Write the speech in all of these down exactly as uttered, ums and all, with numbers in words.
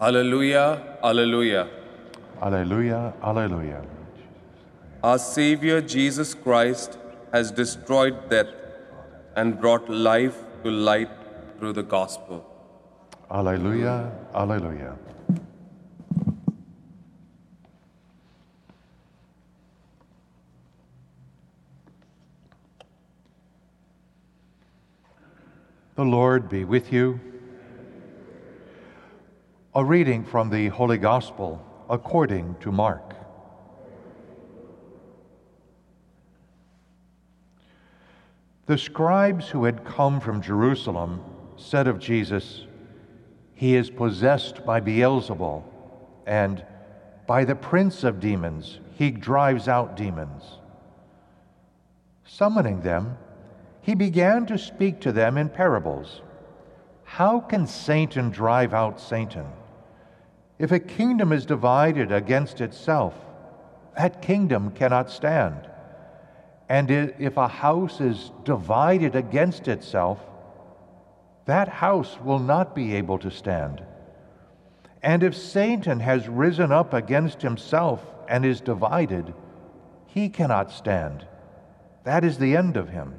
Alleluia, Alleluia. Alleluia, Alleluia. Our Savior Jesus Christ has destroyed death and brought life to light through the gospel. Alleluia, Alleluia. The Lord be with you. A reading from the Holy Gospel according to Mark. The scribes who had come from Jerusalem said of Jesus, "He is possessed by Beelzebul, and by the prince of demons he drives out demons." Summoning them, he began to speak to them in parables. "How can Satan drive out Satan? If a kingdom is divided against itself, that kingdom cannot stand. And if a house is divided against itself, that house will not be able to stand. And if Satan has risen up against himself and is divided, he cannot stand. That is the end of him.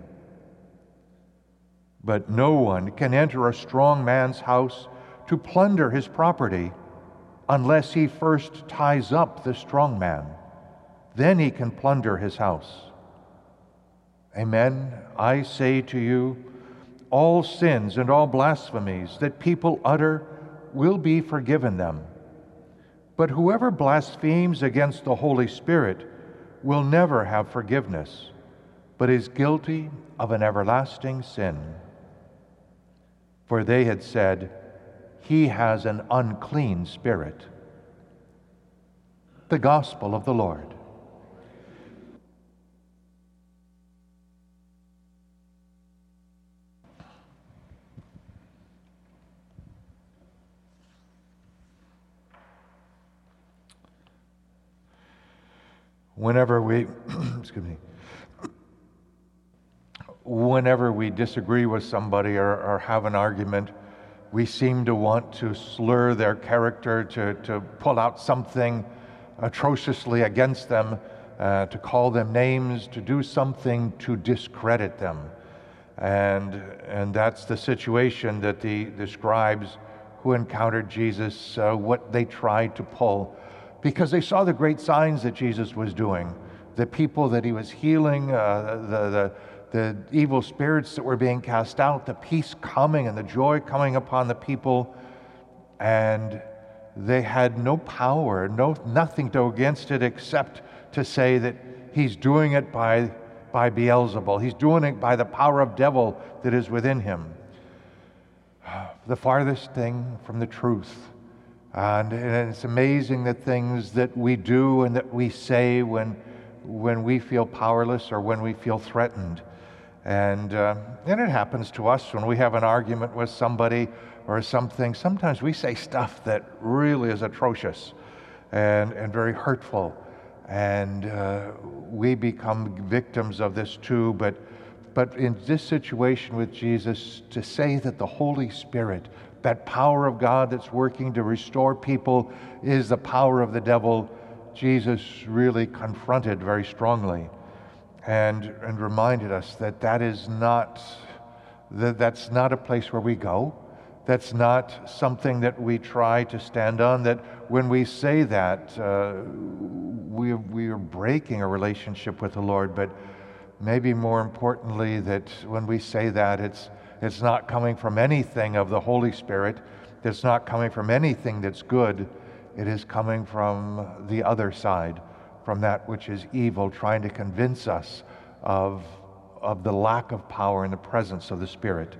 But no one can enter a strong man's house to plunder his property unless he first ties up the strong man. Then he can plunder his house. Amen, I say to you, all sins and all blasphemies that people utter will be forgiven them. But whoever blasphemes against the Holy Spirit will never have forgiveness, but is guilty of an everlasting sin." For they had said, "He has an unclean spirit." The Gospel of the Lord. Whenever we, excuse me, whenever we disagree with somebody or, or have an argument, we seem to want to slur their character, to, to pull out something atrociously against them, uh, to call them names, to do something to discredit them. And, and that's the situation that the, the scribes who encountered Jesus, uh, what they tried to pull, because they saw the great signs that Jesus was doing, the people that he was healing, uh, the, the the evil spirits that were being cast out, the peace coming and the joy coming upon the people, and they had no power, no nothing to go against it except to say that he's doing it by, by Beelzebul. He's doing it by the power of devil that is within him. The farthest thing from the truth. And, and it's amazing the things that we do and that we say when, when we feel powerless or when we feel threatened. And, uh, and it happens to us when we have an argument with somebody or something. Sometimes we say stuff that really is atrocious and, and very hurtful. And uh, we become victims of this too. But, but in this situation with Jesus, to say that the Holy Spirit, that power of God that's working to restore people, is the power of the devil, Jesus really confronted very strongly. And, and reminded us that that is not, that that's not a place where we go. That's not something that we try to stand on. That when we say that, uh, we, we are breaking a relationship with the Lord. But maybe more importantly, that when we say that, it's, it's not coming from anything of the Holy Spirit. It's not coming from anything that's good. It is coming from the other side, from that which is evil, trying to convince us of, of the lack of power in the presence of the Spirit.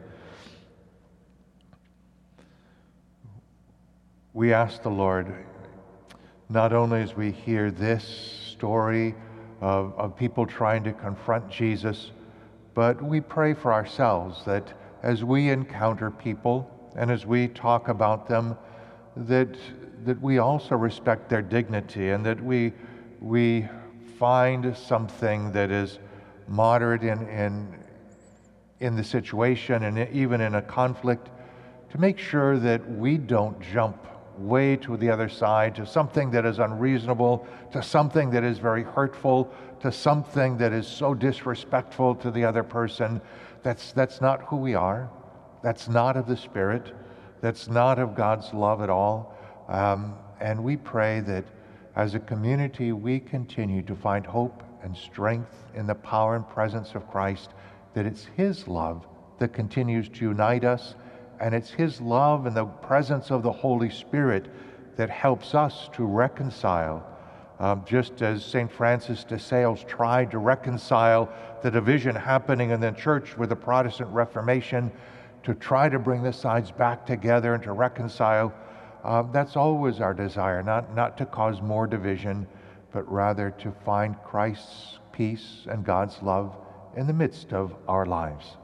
We ask the Lord, not only as we hear this story of, of people trying to confront Jesus, but we pray for ourselves that as we encounter people and as we talk about them, that, that we also respect their dignity and that we we find something that is moderate in, in, in the situation and even in a conflict, to make sure that we don't jump way to the other side, to something that is unreasonable, to something that is very hurtful, to something that is so disrespectful to the other person. That's, that's not who we are. That's not of the Spirit. That's not of God's love at all. Um, and we pray that as a community, we continue to find hope and strength in the power and presence of Christ, that it's His love that continues to unite us, and it's His love and the presence of the Holy Spirit that helps us to reconcile. Um, just as Saint Francis de Sales tried to reconcile the division happening in the church with the Protestant Reformation, to try to bring the sides back together and to reconcile, um, that's always our desire, not, not to cause more division, but rather to find Christ's peace and God's love in the midst of our lives.